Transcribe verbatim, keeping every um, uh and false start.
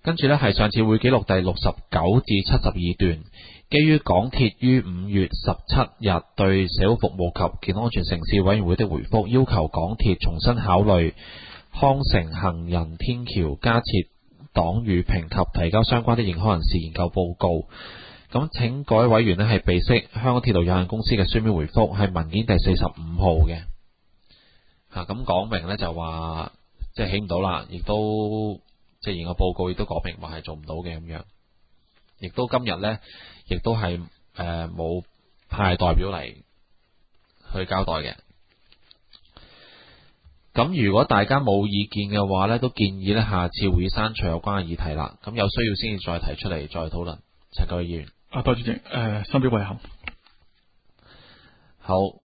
跟住呢係上次會記錄第六十九至七十二段，基於港鐵於五月十七日對社會服務及健康安全城市委員會的回覆，要求港鐵重新考慮康城行人天橋加設擋雨屏及提交相關的認可人士研究報告。咁請各位委員呢係備悉香港鐵路有限公司嘅書面回覆，係文件第四十五號嘅。嚇、啊，咁講明呢就話即係起唔到啦，亦都即係研究報告亦都講明話係做唔到嘅咁樣。亦都今日呢，亦都係誒冇派代表嚟去交代嘅。咁如果大家冇意見嘅話呢，都建議呢下次會議刪除有關嘅議題啦。咁有需要先至再提出嚟再討論。陳國議員， 啊，多謝主席，誒、呃，深表遺憾。 好。